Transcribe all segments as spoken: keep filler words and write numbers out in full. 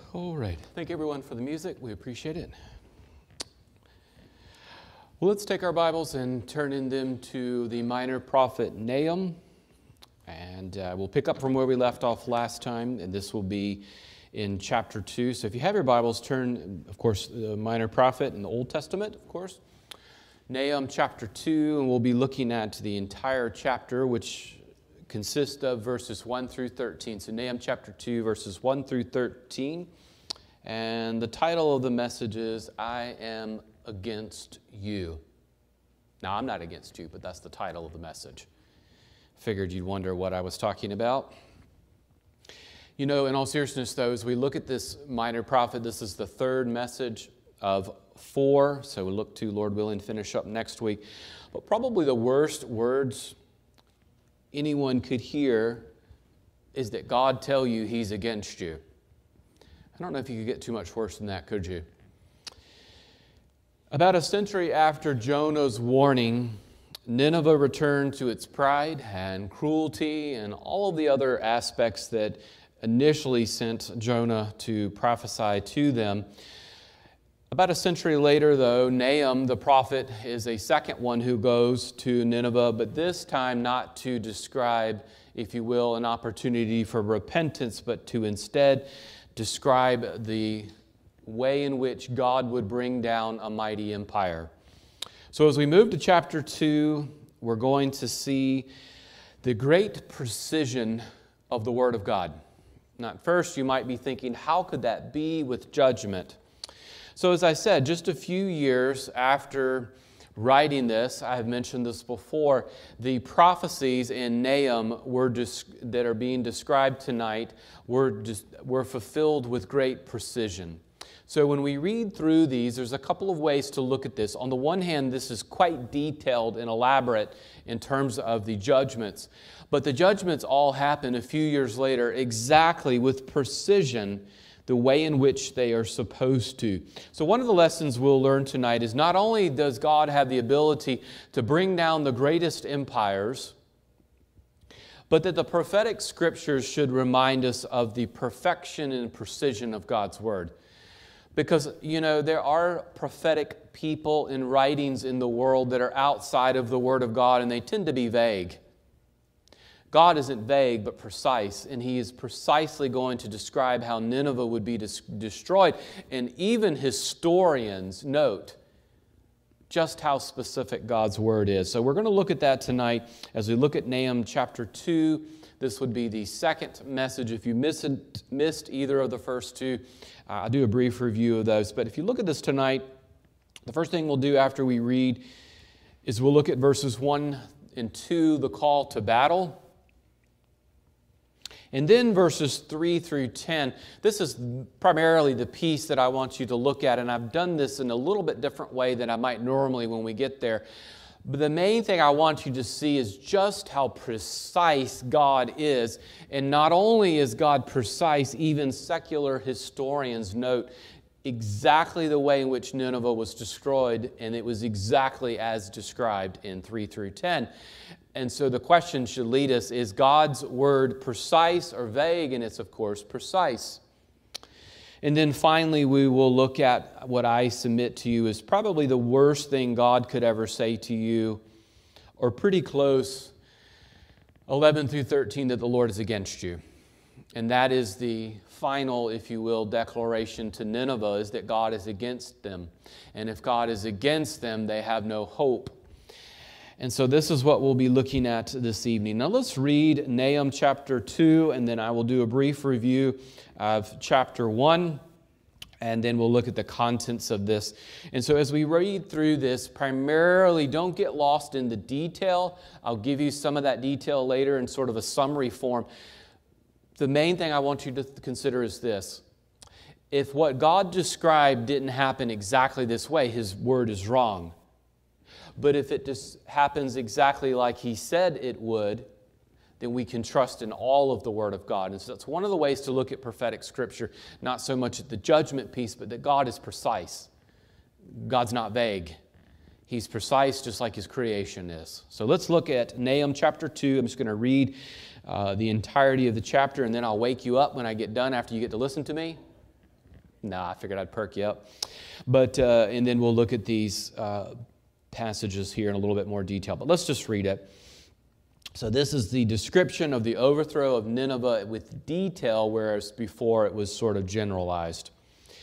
All right. Thank everyone for the music. We appreciate it. Well, let's take our Bibles and turn in them to the minor prophet Nahum. And uh, we'll pick up from where we left off last time, and this will be in chapter two. So if you have your Bibles, turn, of course, the minor prophet in the Old Testament, of course. Nahum chapter two, and we'll be looking at the entire chapter, which consists of verses one through thirteen. So Nahum chapter two, verses one through thirteen. And the title of the message is, I am against you. Now, I'm not against you, but that's the title of the message. Figured you'd wonder what I was talking about. You know, in all seriousness, though, as we look at this minor prophet, this is the third message of four. So we'll look to, Lord willing, finish up next week. But probably the worst words anyone could hear is that God tell you He's against you. I don't know if you could get too much worse than that, could you? About a century after Jonah's warning, Nineveh returned to its pride and cruelty and all of the other aspects that initially sent Jonah to prophesy to them. About a century later, though, Nahum, the prophet, is a second one who goes to Nineveh, but this time not to describe, if you will, an opportunity for repentance, but to instead describe the way in which God would bring down a mighty empire. So as we move to chapter two, we're going to see the great precision of the Word of God. Now, at first, you might be thinking, how could that be with judgment? So as I said, just a few years after writing this, I have mentioned this before, the prophecies in Nahum were dis- that are being described tonight were, dis- were fulfilled with great precision. So when we read through these, there's a couple of ways to look at this. On the one hand, this is quite detailed and elaborate in terms of the judgments. But the judgments all happen a few years later exactly with precision, the way in which they are supposed to. So one of the lessons we'll learn tonight is not only does God have the ability to bring down the greatest empires, but that the prophetic scriptures should remind us of the perfection and precision of God's Word. Because, you know, there are prophetic people and writings in the world that are outside of the Word of God, and they tend to be vague. God isn't vague, but precise, and He is precisely going to describe how Nineveh would be des- destroyed. And even historians note just how specific God's Word is. So we're going to look at that tonight as we look at Nahum chapter two. This would be the second message. If you missed, missed either of the first two, uh, I'll do a brief review of those. But if you look at this tonight, the first thing we'll do after we read is we'll look at verses one and two, the call to battle. And then verses three through ten, this is primarily the piece that I want you to look at, and I've done this in a little bit different way than I might normally when we get there. But the main thing I want you to see is just how precise God is. And not only is God precise, even secular historians note exactly the way in which Nineveh was destroyed, and it was exactly as described in three through ten. And so the question should lead us, is God's Word precise or vague? And it's, of course, precise. And then finally, we will look at what I submit to you is probably the worst thing God could ever say to you, or pretty close, eleven through thirteen, that the Lord is against you. And that is the final, if you will, declaration to Nineveh, is that God is against them. And if God is against them, they have no hope. And so this is what we'll be looking at this evening. Now let's read Nahum chapter two, and then I will do a brief review of chapter one, and then we'll look at the contents of this. And so as we read through this, primarily don't get lost in the detail. I'll give you some of that detail later in sort of a summary form. The main thing I want you to consider is this. If what God described didn't happen exactly this way, His Word is wrong. But if it just happens exactly like He said it would, then we can trust in all of the Word of God. And so that's one of the ways to look at prophetic Scripture, not so much at the judgment piece, but that God is precise. God's not vague. He's precise just like His creation is. So let's look at Nahum chapter two. I'm just going to read uh, the entirety of the chapter, and then I'll wake you up when I get done after you get to listen to me. No, I figured I'd perk you up. But, uh, and then we'll look at these uh, passages here in a little bit more detail. But let's just read it. So this is the description of the overthrow of Nineveh with detail, whereas before it was sort of generalized.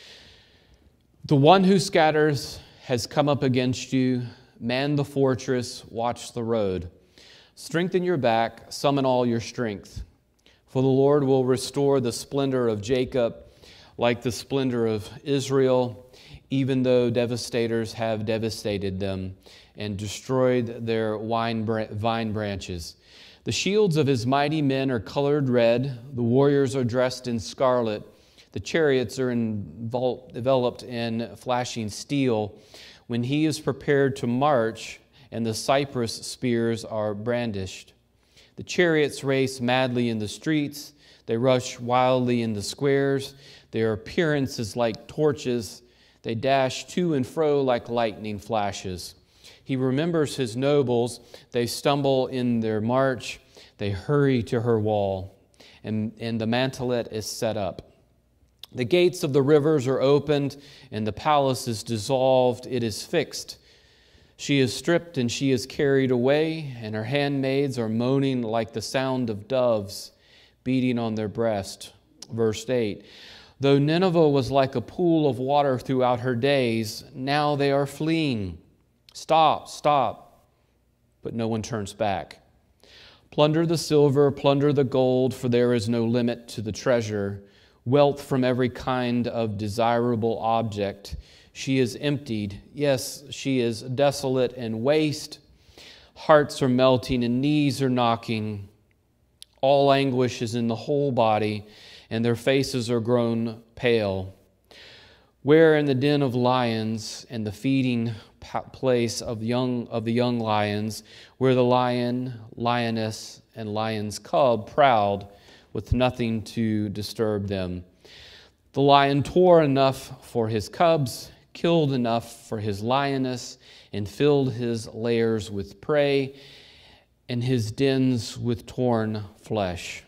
The one who scatters has come up against you. Man the fortress, watch the road. Strengthen your back, summon all your strength. For the Lord will restore the splendor of Jacob like the splendor of Israel, even though devastators have devastated them and destroyed their vine branches. The shields of his mighty men are colored red. The warriors are dressed in scarlet. The chariots are enveloped in flashing steel. When he is prepared to march, and the cypress spears are brandished. The chariots race madly in the streets. They rush wildly in the squares. Their appearance is like torches. They dash to and fro like lightning flashes. He remembers his nobles. They stumble in their march. They hurry to her wall, and, and the mantelet is set up. The gates of the rivers are opened, and the palace is dissolved. It is fixed. She is stripped and she is carried away, and her handmaids are moaning like the sound of doves beating on their breast. Verse eight, though Nineveh was like a pool of water throughout her days, now they are fleeing. Stop, stop. But no one turns back. Plunder the silver, plunder the gold, for there is no limit to the treasure. Wealth from every kind of desirable object. She is emptied. Yes, she is desolate and waste. Hearts are melting and knees are knocking. All anguish is in the whole body, and their faces are grown pale. Where in the den of lions and the feeding place of young of the young lions, where the lion, lioness, and lion's cub prowled, with nothing to disturb them. The lion tore enough for his cubs, killed enough for his lioness, and filled his lairs with prey, and his dens with torn flesh.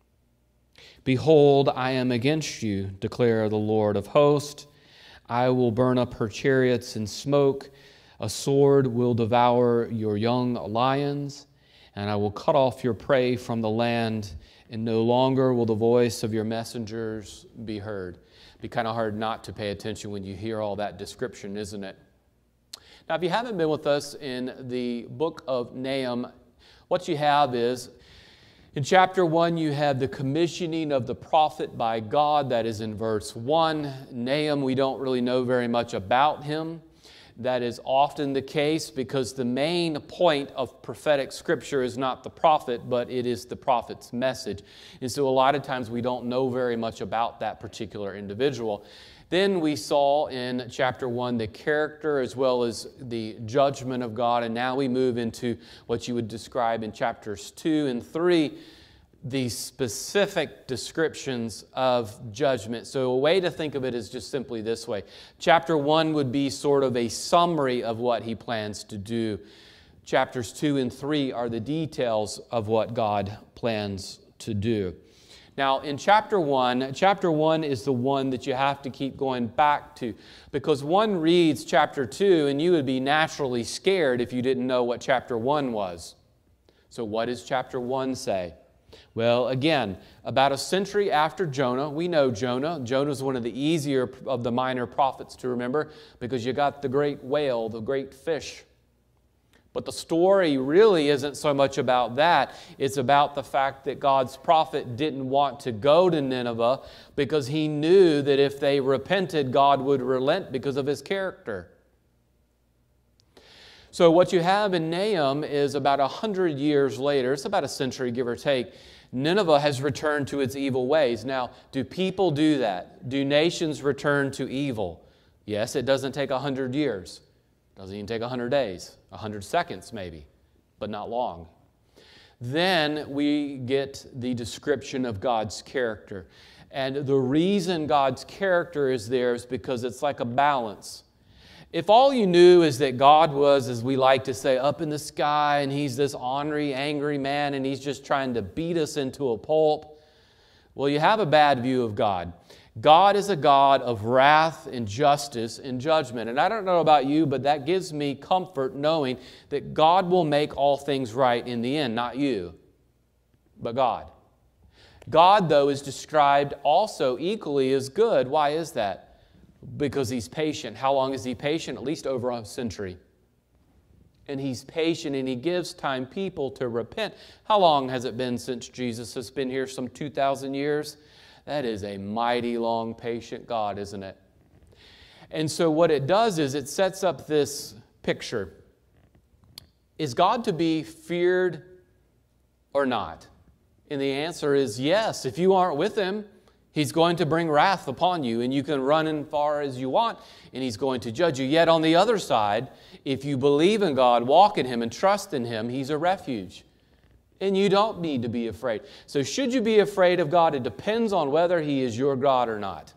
Behold, I am against you, declare the Lord of hosts. I will burn up her chariots in smoke. A sword will devour your young lions, and I will cut off your prey from the land, and no longer will the voice of your messengers be heard. It'd be kind of hard not to pay attention when you hear all that description, isn't it? Now, if you haven't been with us in the book of Nahum, what you have is, in chapter one, you have the commissioning of the prophet by God. That is in verse one. Nahum, we don't really know very much about him. That is often the case because the main point of prophetic scripture is not the prophet, but it is the prophet's message. And so a lot of times we don't know very much about that particular individual. Then we saw in chapter one the character as well as the judgment of God. And now we move into what you would describe in chapters two and three, the specific descriptions of judgment. So a way to think of it is just simply this way. Chapter one would be sort of a summary of what he plans to do. Chapters two and three are the details of what God plans to do. Now, in chapter one, chapter one is the one that you have to keep going back to, because one reads chapter two and you would be naturally scared if you didn't know what chapter one was. So what does chapter one say? Well, again, about a century after Jonah, we know Jonah. Jonah is one of the easier of the minor prophets to remember because you got the great whale, the great fish. But the story really isn't so much about that. It's about the fact that God's prophet didn't want to go to Nineveh because he knew that if they repented, God would relent because of his character. So what you have in Nahum is about a hundred years later, it's about a century, give or take, Nineveh has returned to its evil ways. Now, do people do that? Do nations return to evil? Yes, it doesn't take a hundred years. It doesn't even take a hundred days, a hundred seconds maybe, but not long. Then we get the description of God's character. And the reason God's character is there is because it's like a balance. If all you knew is that God was, as we like to say, up in the sky and he's this ornery, angry man and he's just trying to beat us into a pulp, well, you have a bad view of God. God is a God of wrath and justice and judgment. And I don't know about you, but that gives me comfort knowing that God will make all things right in the end, not you, but God. God, though, is described also equally as good. Why is that? Because He's patient. How long is He patient? At least over a century. And He's patient and He gives time people to repent. How long has it been since Jesus has been here? Some two thousand years? That is a mighty long, patient God, isn't it? And so what it does is it sets up this picture. Is God to be feared or not? And the answer is yes. If you aren't with Him, He's going to bring wrath upon you, and you can run as far as you want, and He's going to judge you. Yet on the other side, if you believe in God, walk in Him, and trust in Him, He's a refuge. And you don't need to be afraid. So should you be afraid of God? It depends on whether He is your God or not.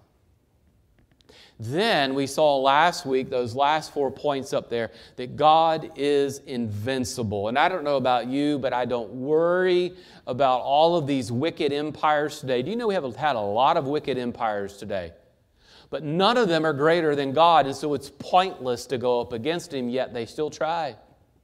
Then we saw last week, those last four points up there, that God is invincible. And I don't know about you, but I don't worry about all of these wicked empires today. Do you know we have had a lot of wicked empires today? But none of them are greater than God, and so it's pointless to go up against Him, yet they still try.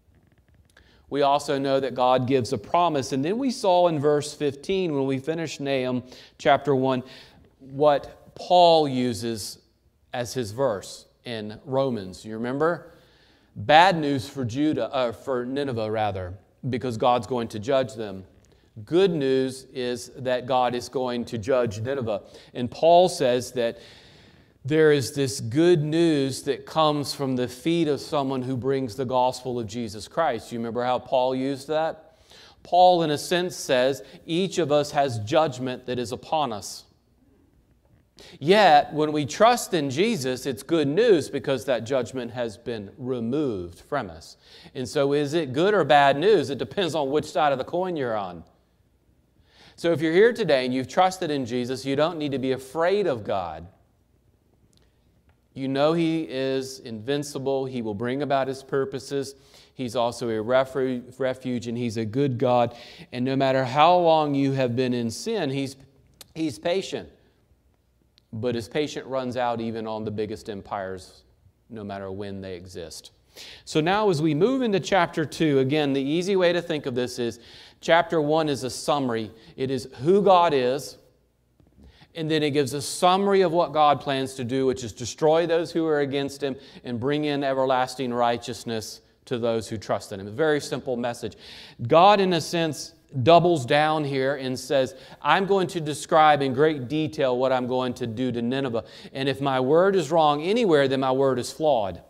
We also know that God gives a promise. And then we saw in verse fifteen, when we finished Nahum chapter one, what Paul uses as his verse in Romans. You remember? Bad news for Judah, uh, for Nineveh rather, because God's going to judge them. Good news is that God is going to judge Nineveh. And Paul says that there is this good news that comes from the feet of someone who brings the gospel of Jesus Christ. You remember how Paul used that? Paul, in a sense, says each of us has judgment that is upon us. Yet, when we trust in Jesus, it's good news because that judgment has been removed from us. And so is it good or bad news? It depends on which side of the coin you're on. So if you're here today and you've trusted in Jesus, you don't need to be afraid of God. You know He is invincible. He will bring about His purposes. He's also a refuge, and He's a good God. And no matter how long you have been in sin, He's, he's patient. But His patience runs out even on the biggest empires, no matter when they exist. So now as we move into chapter two, again, the easy way to think of this is chapter one is a summary. It is who God is. And then it gives a summary of what God plans to do, which is destroy those who are against Him and bring in everlasting righteousness to those who trust in Him. A very simple message. God, in a sense, doubles down here and says, I'm going to describe in great detail what I'm going to do to Nineveh. And if my word is wrong anywhere, then my word is flawed.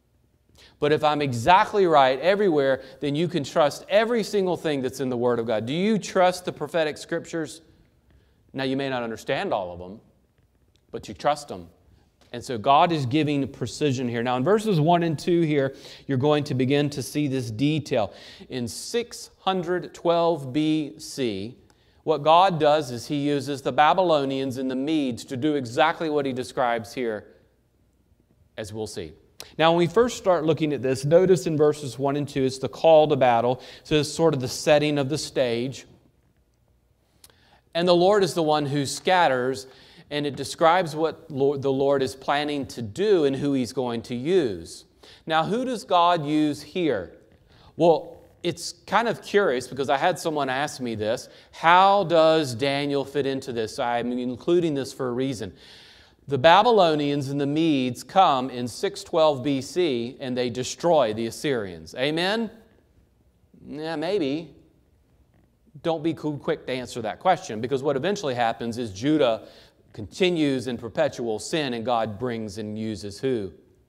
But if I'm exactly right everywhere, then you can trust every single thing that's in the Word of God. Do you trust the prophetic Scriptures? Now, you may not understand all of them, but you trust them. And so God is giving precision here. Now, in verses one and two here, you're going to begin to see this detail. In six hundred twelve B C, what God does is He uses the Babylonians and the Medes to do exactly what He describes here, as we'll see. Now, when we first start looking at this, notice in verses one and two, it's the call to battle. So it's sort of the setting of the stage. And the Lord is the one who scatters, and it describes what Lord, the Lord is planning to do and who He's going to use. Now, who does God use here? Well, it's kind of curious because I had someone ask me this. How does Daniel fit into this? I'm including this for a reason. The Babylonians and the Medes come in six twelve B C and they destroy the Assyrians. Amen? Yeah, maybe. Don't be quick to answer that question, because what eventually happens is Judah continues in perpetual sin, and God brings and uses who?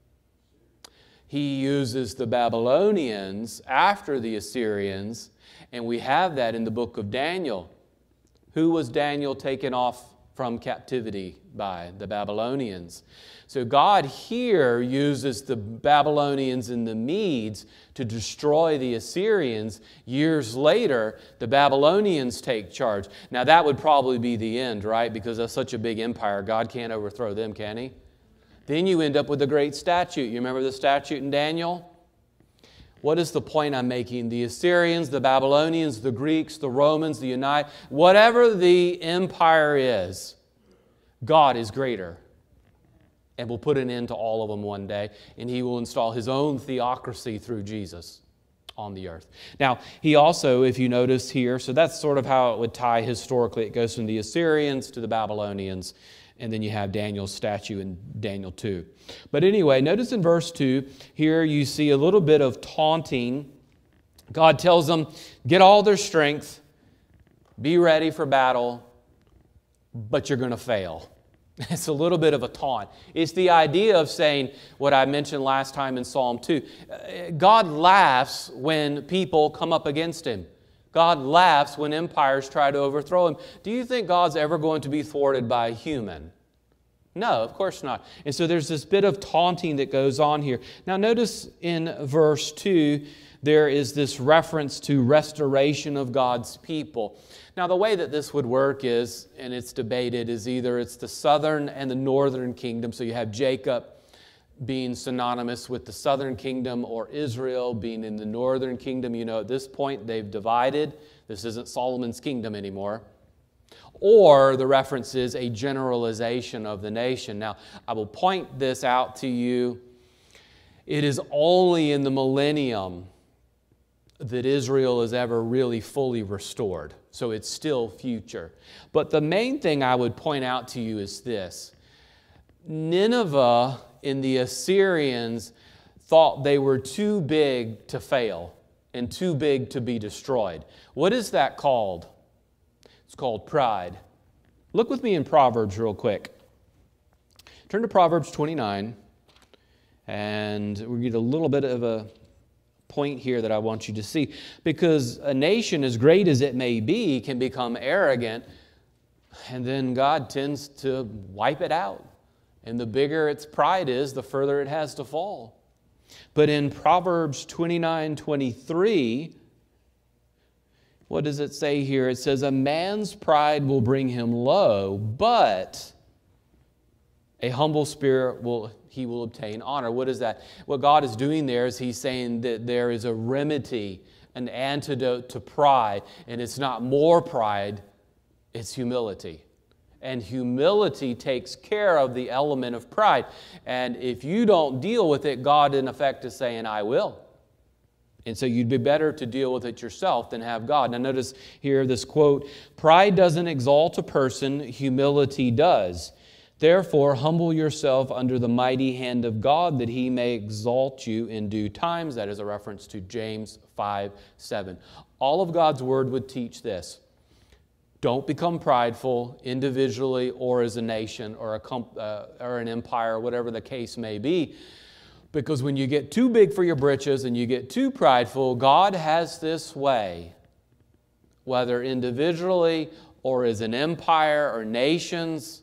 He uses the Babylonians after the Assyrians, and we have that in the book of Daniel. Who was Daniel taken off from captivity by? The Babylonians. So God here uses the Babylonians and the Medes to destroy the Assyrians. Years later, the Babylonians take charge. Now that would probably be the end, right? Because that's such a big empire, God can't overthrow them, can He? Then you end up with the great statute. You remember the statute in Daniel? What is the point I'm making? The Assyrians, the Babylonians, the Greeks, the Romans, the United, whatever the empire is, God is greater and will put an end to all of them one day, and He will install His own theocracy through Jesus on the earth. Now, He also, if you notice here, so that's sort of how it would tie historically. It goes from the Assyrians to the Babylonians, and then you have Daniel's statue in Daniel two. But anyway, notice in verse two, here you see a little bit of taunting. God tells them, get all their strength, be ready for battle, but you're going to fail. It's a little bit of a taunt. It's the idea of saying what I mentioned last time in Psalm two. God laughs when people come up against Him. God laughs when empires try to overthrow Him. Do you think God's ever going to be thwarted by a human? No, of course not. And so there's this bit of taunting that goes on here. Now notice in verse two, there is this reference to restoration of God's people. Now the way that this would work is, and it's debated, is either it's the southern and the northern kingdom. So you have Jacob being synonymous with the southern kingdom, or Israel being in the northern kingdom. You know, at this point they've divided. This isn't Solomon's kingdom anymore. Or the reference is a generalization of the nation. Now, I will point this out to you. It is only in the millennium that Israel is ever really fully restored. So it's still future. But the main thing I would point out to you is this. Nineveh and the Assyrians thought they were too big to fail and too big to be destroyed. What is that called? It's called pride. Look with me in Proverbs real quick. Turn to Proverbs twenty-nine, and we get a little bit of a point here that I want you to see. Because a nation, as great as it may be, can become arrogant, and then God tends to wipe it out. And the bigger its pride is, the further it has to fall. But in Proverbs twenty-nine twenty-three, what does it say here? It says, a man's pride will bring him low, but a humble spirit will he will obtain honor. What is that? What God is doing there is He's saying that there is a remedy, an antidote to pride, and it's not more pride, it's humility. And humility takes care of the element of pride. And if you don't deal with it, God in effect is saying, I will. And so you'd be better to deal with it yourself than have God. Now notice here this quote, pride doesn't exalt a person, humility does. Therefore, humble yourself under the mighty hand of God that He may exalt you in due times. That is a reference to James five seven. All of God's Word would teach this. Don't become prideful individually or as a nation or, a, uh, or an empire, whatever the case may be. Because when you get too big for your britches and you get too prideful, God has this way, whether individually or as an empire or nations,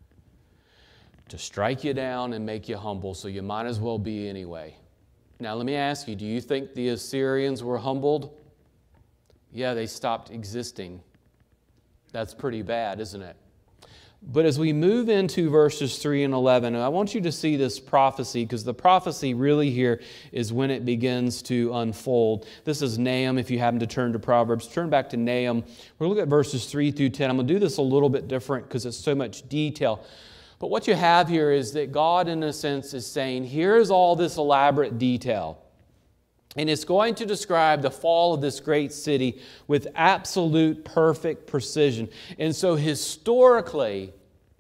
to strike you down and make you humble, so you might as well be anyway. Now let me ask you, do you think the Assyrians were humbled? Yeah, they stopped existing. That's pretty bad, isn't it? But as we move into verses three and eleven, I want you to see this prophecy, because the prophecy really here is when it begins to unfold. This is Nahum. If you happen to turn to Proverbs, turn back to Nahum. We're going to look at verses three through ten. I'm going to do this a little bit different because it's so much detail. But what you have here is that God, in a sense, is saying, here's all this elaborate detail. And it's going to describe the fall of this great city with absolute perfect precision. And so historically,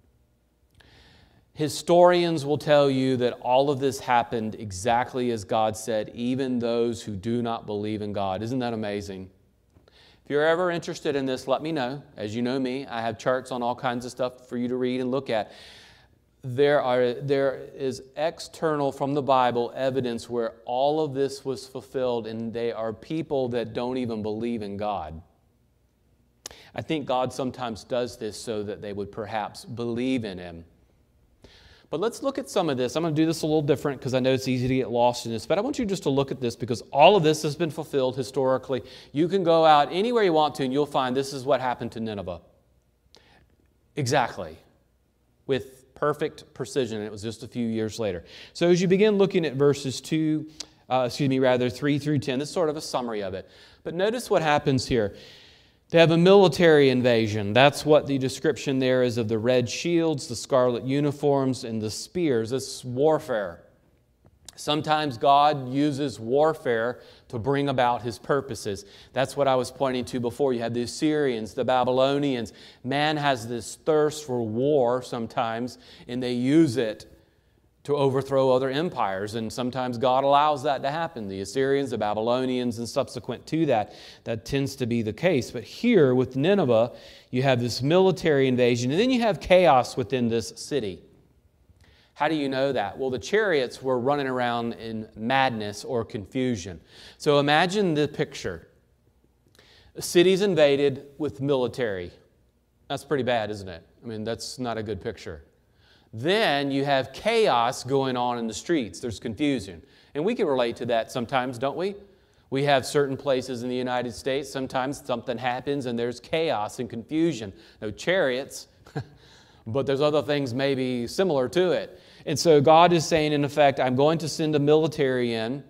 historians will tell you that all of this happened exactly as God said, even those who do not believe in God. Isn't that amazing? If you're ever interested in this, let me know. As you know me, I have charts on all kinds of stuff for you to read and look at. There are, there is external from the Bible evidence where all of this was fulfilled, and they are people that don't even believe in God. I think God sometimes does this so that they would perhaps believe in Him. But let's look at some of this. I'm going to do this a little different because I know it's easy to get lost in this, but I want you just to look at this because all of this has been fulfilled historically. You can go out anywhere you want to and you'll find this is what happened to Nineveh. Exactly. With perfect precision. It was just a few years later. So as you begin looking at verses two, uh, excuse me, rather three through ten, this is sort of a summary of it. But notice what happens here. They have a military invasion. That's what the description there is of the red shields, the scarlet uniforms, and the spears. This is warfare. Sometimes God uses warfare to bring about His purposes. That's what I was pointing to before. You have the Assyrians, the Babylonians. Man has this thirst for war sometimes, and they use it to overthrow other empires. And sometimes God allows that to happen. The Assyrians, the Babylonians, and subsequent to that, that tends to be the case. But here with Nineveh, you have this military invasion, and then you have chaos within this city. How do you know that? Well, the chariots were running around in madness or confusion. So imagine the picture. A city's invaded with military. That's pretty bad, isn't it? I mean, that's not a good picture. Then you have chaos going on in the streets. There's confusion. And we can relate to that sometimes, don't we? We have certain places in the United States, sometimes something happens and there's chaos and confusion. No chariots, but there's other things maybe similar to it. And so God is saying, in effect, I'm going to send a military in,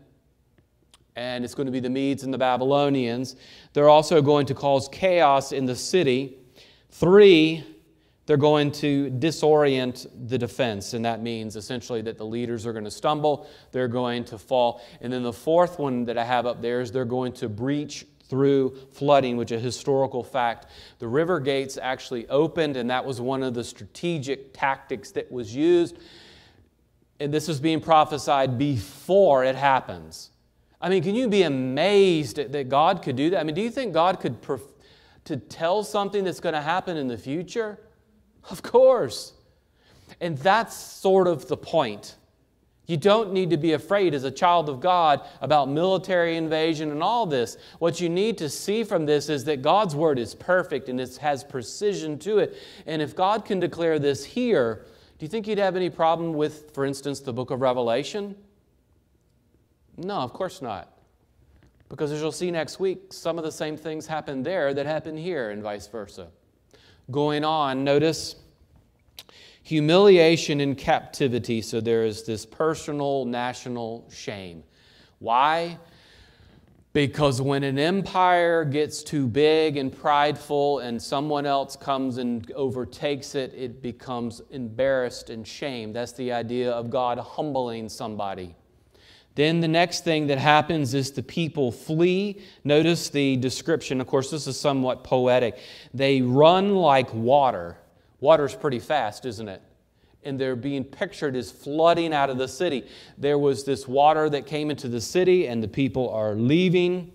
and it's going to be the Medes and the Babylonians. They're also going to cause chaos in the city. Three, they're going to disorient the defense, and that means essentially that the leaders are going to stumble, they're going to fall. And then the fourth one that I have up there is they're going to breach through flooding, which is a historical fact. The river gates actually opened, and that was one of the strategic tactics that was used. And this is being prophesied before it happens. I mean, can you be amazed that God could do that? I mean, do you think God could pref- to tell something that's going to happen in the future? Of course. And that's sort of the point. You don't need to be afraid as a child of God about military invasion and all this. What you need to see from this is that God's Word is perfect and it has precision to it. And if God can declare this here, do you think you'd have any problem with, for instance, the book of Revelation? No, of course not. Because as you'll see next week, some of the same things happen there that happen here and vice versa. Going on, notice humiliation in captivity. So there is this personal, national shame. Why? Because when an empire gets too big and prideful and someone else comes and overtakes it, it becomes embarrassed and shamed. That's the idea of God humbling somebody. Then the next thing that happens is the people flee. Notice the description. Of course, this is somewhat poetic. They run like water. Water's pretty fast, isn't it? And they're being pictured as flooding out of the city. There was this water that came into the city, and the people are leaving.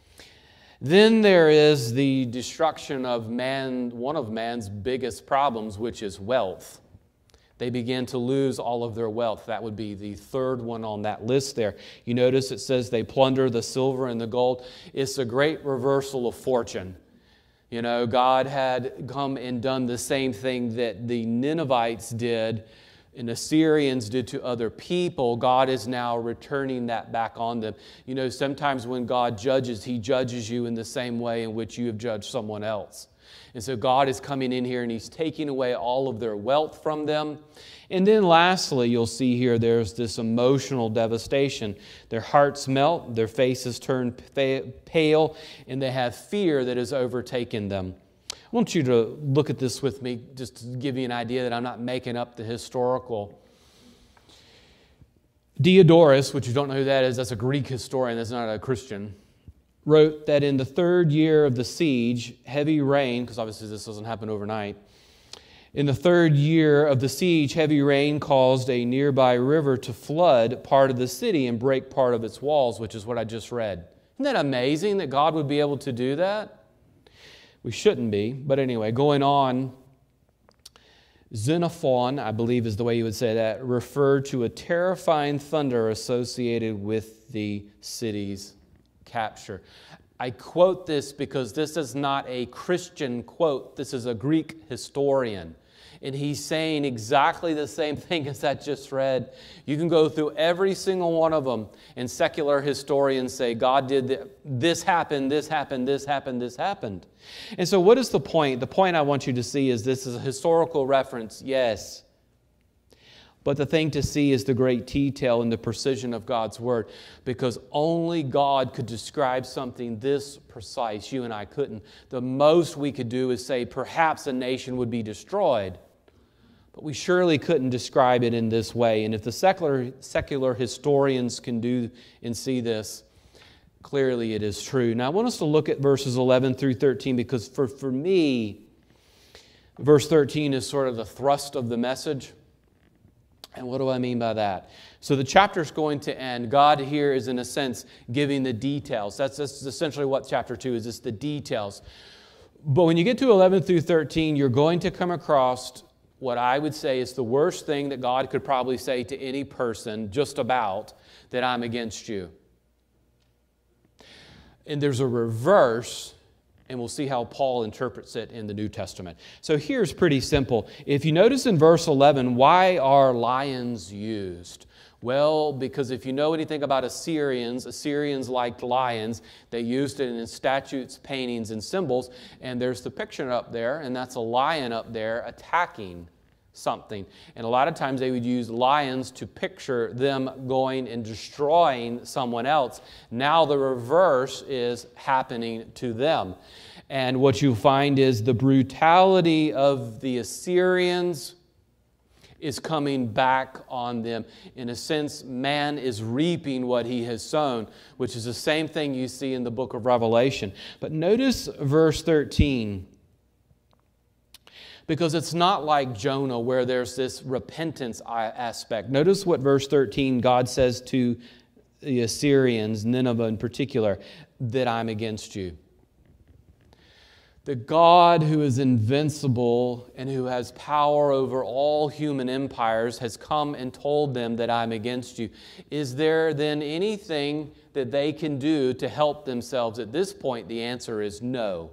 Then there is the destruction of man, one of man's biggest problems, which is wealth. They begin to lose all of their wealth. That would be the third one on that list there. You notice it says they plunder the silver and the gold. It's a great reversal of fortune. You know, God had come and done the same thing that the Ninevites did and Assyrians did to other people. God is now returning that back on them. You know, sometimes when God judges, He judges you in the same way in which you have judged someone else. And so God is coming in here and He's taking away all of their wealth from them. And then lastly, you'll see here there's this emotional devastation. Their hearts melt, their faces turn pale, and they have fear that has overtaken them. I want you to look at this with me just to give you an idea that I'm not making up the historical. Diodorus, which you don't know who that is, that's a Greek historian, that's not a Christian, wrote that in the third year of the siege, heavy rain, because obviously this doesn't happen overnight, in the third year of the siege, heavy rain caused a nearby river to flood part of the city and break part of its walls, which is what I just read. Isn't that amazing that God would be able to do that? We shouldn't be, but anyway, going on, Xenophon, I believe is the way you would say that, referred to a terrifying thunder associated with the city's capture. I quote this because this is not a Christian quote. This is a Greek historian. And he's saying exactly the same thing as I just read. You can go through every single one of them, and secular historians say, God did this happen, this happened, this happened, this happened. And so what is the point? The point I want you to see is this is a historical reference, yes. But the thing to see is the great detail and the precision of God's Word, because only God could describe something this precise. You and I couldn't. The most we could do is say perhaps a nation would be destroyed, but we surely couldn't describe it in this way. And if the secular, secular historians can do and see this, clearly it is true. Now I want us to look at verses eleven through thirteen, because for, for me, verse thirteen is sort of the thrust of the message. And what do I mean by that? So the chapter is going to end. God here is, in a sense, giving the details. That's, that's essentially what chapter two is. It's the details. But when you get to eleven through thirteen, you're going to come across what I would say is the worst thing that God could probably say to any person, just about, that I'm against you. And there's a reverse, and we'll see how Paul interprets it in the New Testament. So here's pretty simple. If you notice in verse eleven, why are lions used? Well, because if you know anything about Assyrians, Assyrians liked lions. They used it in statues, paintings, and symbols. And there's the picture up there, and that's a lion up there attacking something. And a lot of times they would use lions to picture them going and destroying someone else. Now the reverse is happening to them. And what you find is the brutality of the Assyrians is coming back on them. In a sense, man is reaping what he has sown, which is the same thing you see in the book of Revelation. But notice verse thirteen. Because it's not like Jonah where there's this repentance aspect. Notice what verse thirteen God says to the Assyrians, Nineveh in particular, that I'm against you. The God who is invincible and who has power over all human empires has come and told them that I'm against you. Is there then anything that they can do to help themselves? At this point, the answer is no.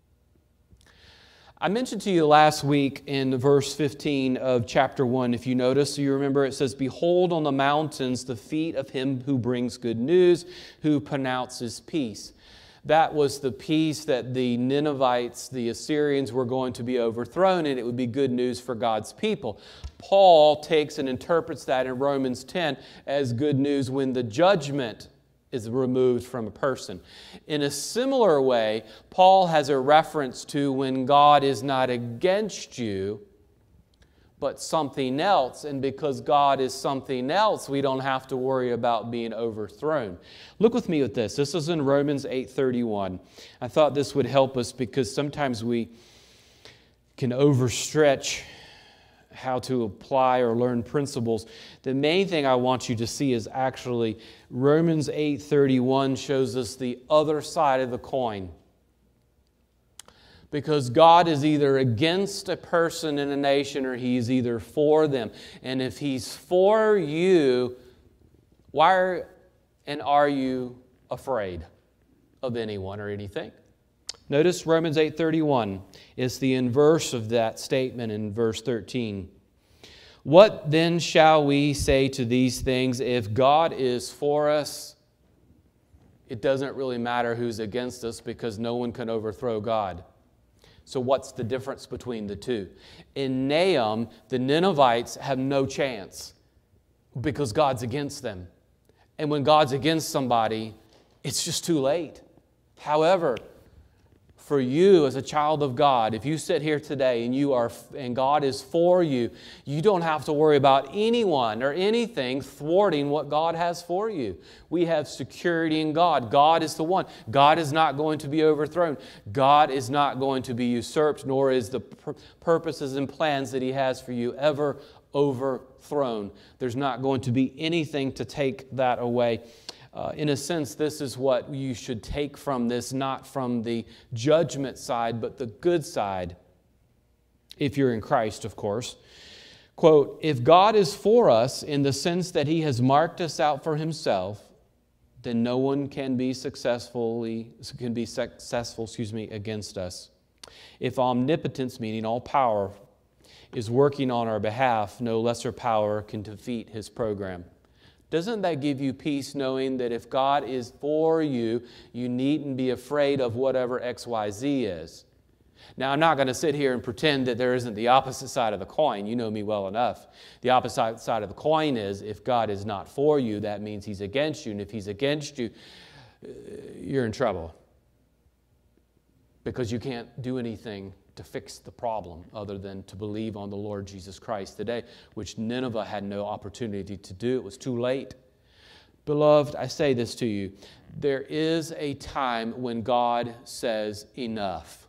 I mentioned to you last week in verse fifteen of chapter one, if you notice, you remember it says, "Behold on the mountains the feet of him who brings good news, who pronounces peace." That was the peace that the Ninevites, the Assyrians, were going to be overthrown, and it would be good news for God's people. Paul takes and interprets that in Romans ten as good news when the judgment is removed from a person. In a similar way, Paul has a reference to when God is not against you, but something else. And because God is something else, we don't have to worry about being overthrown. Look with me at this. This is in Romans eight thirty-one. I thought this would help us because sometimes we can overstretch how to apply or learn principles. The main thing I want you to see is actually Romans eight thirty-one shows us the other side of the coin. Because God is either against a person in a nation or He's either for them. And if He's for you, why are, and are you afraid of anyone or anything? Notice Romans eight thirty-one is the inverse of that statement in verse thirteen. What then shall we say to these things? If God is for us, it doesn't really matter who's against us because no one can overthrow God. So what's the difference between the two? In Nahum, the Ninevites have no chance because God's against them. And when God's against somebody, it's just too late. However, for you as a child of God, if you sit here today and you are and God is for you, you don't have to worry about anyone or anything thwarting what God has for you. We have security in God. God is the one. God is not going to be overthrown. God is not going to be usurped, nor is the pur- purposes and plans that He has for you ever overthrown. There's not going to be anything to take that away. Uh, in a sense, this is what you should take from this, not from the judgment side, but the good side, if you're in Christ, of course. Quote, if God is for us in the sense that He has marked us out for Himself, then no one can be successfully can be successful, excuse me, against us. If omnipotence, meaning all power, is working on our behalf, no lesser power can defeat His program. Doesn't that give you peace knowing that if God is for you, you needn't be afraid of whatever X Y Z is? Now, I'm not going to sit here and pretend that there isn't the opposite side of the coin. You know me well enough. The opposite side of the coin is if God is not for you, that means He's against you. And if He's against you, you're in trouble. Because you can't do anything to fix the problem other than to believe on the Lord Jesus Christ today, which Nineveh had no opportunity to do. It was too late. Beloved, I say this to you. There is a time when God says enough.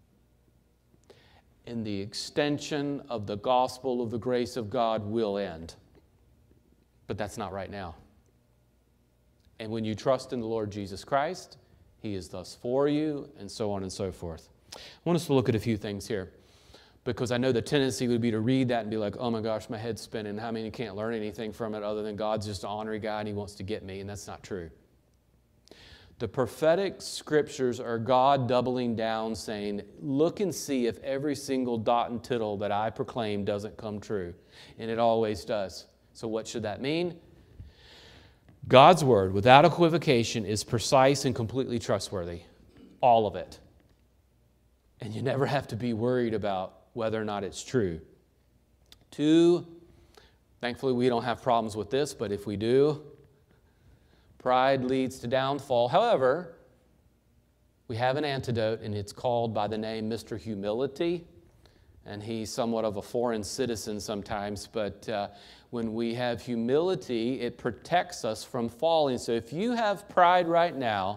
And the extension of the gospel of the grace of God will end. But that's not right now. And when you trust in the Lord Jesus Christ, He is thus for you, and so on and so forth. I want us to look at a few things here, because I know the tendency would be to read that and be like, oh my gosh, my head's spinning. How many can't learn anything from it other than God's just an ornery guy and He wants to get me? And that's not true. The prophetic scriptures are God doubling down, saying, look and see if every single dot and tittle that I proclaim doesn't come true. And it always does. So what should that mean? God's word, without equivocation, is precise and completely trustworthy. All of it. And you never have to be worried about whether or not it's true. Two, thankfully we don't have problems with this, but if we do, pride leads to downfall. However, we have an antidote, and it's called by the name Mister Humility. And he's somewhat of a foreign citizen sometimes, but uh, when we have humility, it protects us from falling. So if you have pride right now,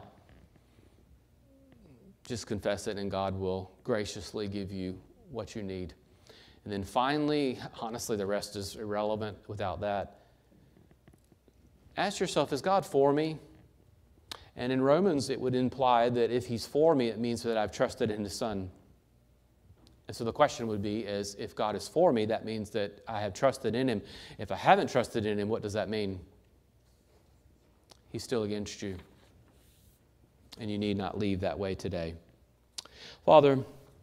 just confess it, and God will graciously give you what you need. And then finally, honestly, the rest is irrelevant without that. Ask yourself, is God for me? And in Romans, it would imply that if He's for me, it means that I've trusted in His Son. And so the question would be, is if God is for me, that means that I have trusted in Him. If I haven't trusted in Him, what does that mean? He's still against you. And you need not leave that way today. Father,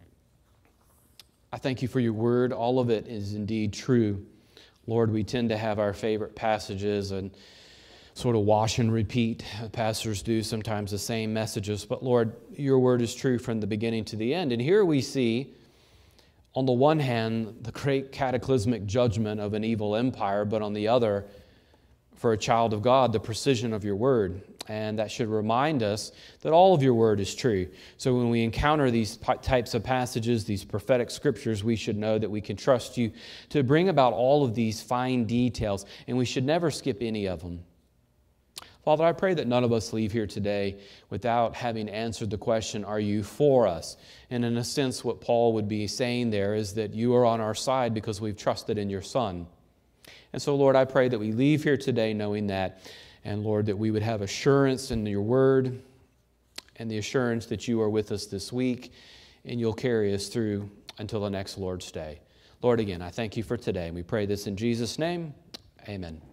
I thank You for Your word. All of it is indeed true. Lord, we tend to have our favorite passages and sort of wash and repeat. Pastors do sometimes the same messages. But Lord, Your word is true from the beginning to the end. And here we see, on the one hand, the great cataclysmic judgment of an evil empire, but on the other, for a child of God, the precision of Your word. And that should remind us that all of Your word is true. So when we encounter these types of passages, these prophetic scriptures, we should know that we can trust You to bring about all of these fine details, and we should never skip any of them. Father, I pray that none of us leave here today without having answered the question, are You for us? And in a sense, what Paul would be saying there is that You are on our side because we've trusted in Your Son. And so, Lord, I pray that we leave here today knowing that, and Lord, that we would have assurance in Your word and the assurance that You are with us this week, and You'll carry us through until the next Lord's Day. Lord, again, I thank You for today, and we pray this in Jesus' name. Amen.